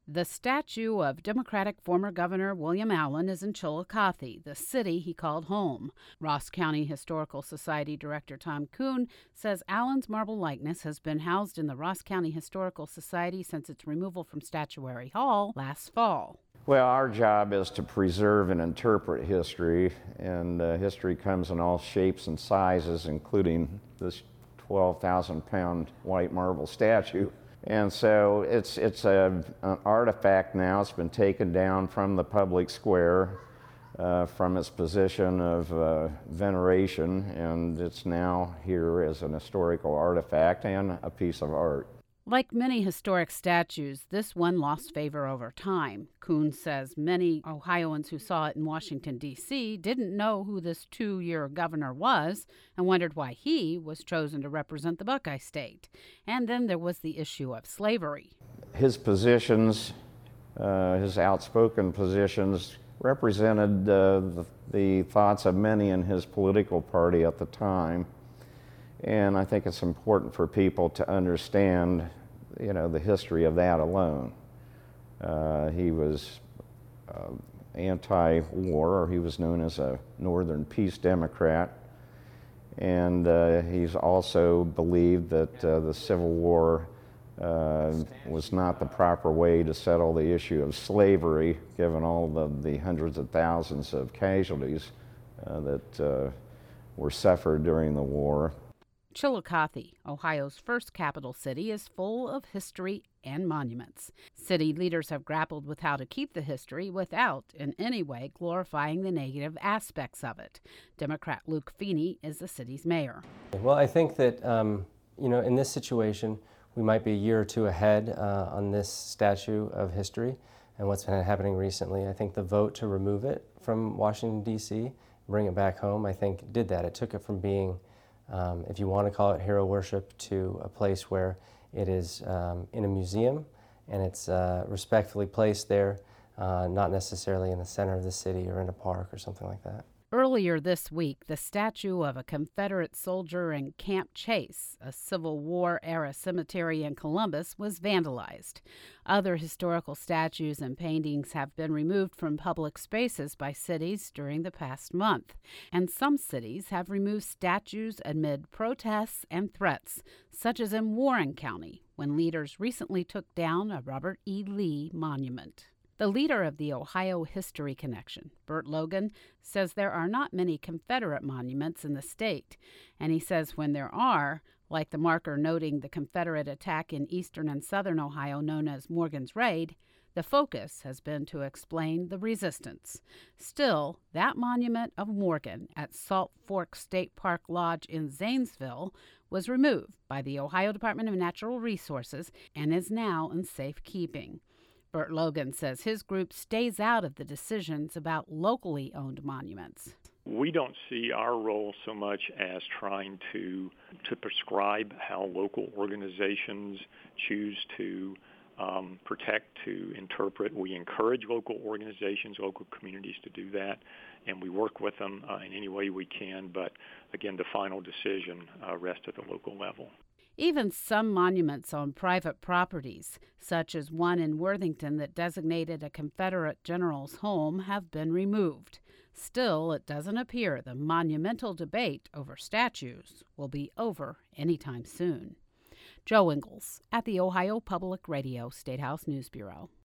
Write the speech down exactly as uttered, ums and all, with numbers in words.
The statue of Democratic former Governor William Allen is in Chillicothe, the city he called home. Ross County Historical Society Director Tom Kuhn says Allen's marble likeness has been housed in the Ross County Historical Society since its removal from Statuary Hall last fall. Well, our job is to preserve and interpret history, and uh, history comes in all shapes and sizes, including this twelve thousand pound white marble statue. And so it's, it's a, an artifact now. It's been taken down from the public square, uh, from its position of uh, veneration, and it's now here as an historical artifact and a piece of art. Like many historic statues, this one lost favor over time. Kuhn says many Ohioans who saw it in Washington, D C didn't know who this two-year governor was and wondered why he was chosen to represent the Buckeye State. And then there was the issue of slavery. His positions, uh, his outspoken positions, represented uh, the, the thoughts of many in his political party at the time. And I think it's important for people to understand, you know, the history of that alone. Uh, he was uh, anti-war, or he was known as a Northern Peace Democrat. And uh, he's also believed that uh, the Civil War uh, was not the proper way to settle the issue of slavery, given all the, the hundreds of thousands of casualties uh, that uh, were suffered during the war. Chillicothe, Ohio's first capital city, is full of history and monuments. City leaders have grappled with how to keep the history without in any way glorifying the negative aspects of it. Democrat Luke Feeney is the city's mayor. Well, I think that, um, you know, in this situation, we might be a year or two ahead uh, on this statue of history and what's been happening recently. I think the vote to remove it from Washington, D C, bring it back home, I think did that. It took it from being Um, if you want to call it hero worship, to a place where it is um, in a museum and it's uh, respectfully placed there, uh, not necessarily in the center of the city or in a park or something like that. Earlier this week, the statue of a Confederate soldier in Camp Chase, a Civil War-era cemetery in Columbus, was vandalized. Other historical statues and paintings have been removed from public spaces by cities during the past month, and some cities have removed statues amid protests and threats, such as in Warren County, when leaders recently took down a Robert E. Lee monument. The leader of the Ohio History Connection, Burt Logan, says there are not many Confederate monuments in the state, and he says when there are, like the marker noting the Confederate attack in eastern and southern Ohio known as Morgan's Raid, the focus has been to explain the resistance. Still, that monument of Morgan at Salt Fork State Park Lodge in Zanesville was removed by the Ohio Department of Natural Resources and is now in safekeeping. Burt Logan says his group stays out of the decisions about locally owned monuments. We don't see our role so much as trying to to prescribe how local organizations choose to um, protect, to interpret. We encourage local organizations, local communities to do that, and we work with them uh, in any way we can. But again, the final decision uh, rests at the local level. Even some monuments on private properties, such as one in Worthington that designated a Confederate general's home, have been removed. Still, it doesn't appear the monumental debate over statues will be over anytime soon. Joe Ingles at the Ohio Public Radio State House News Bureau.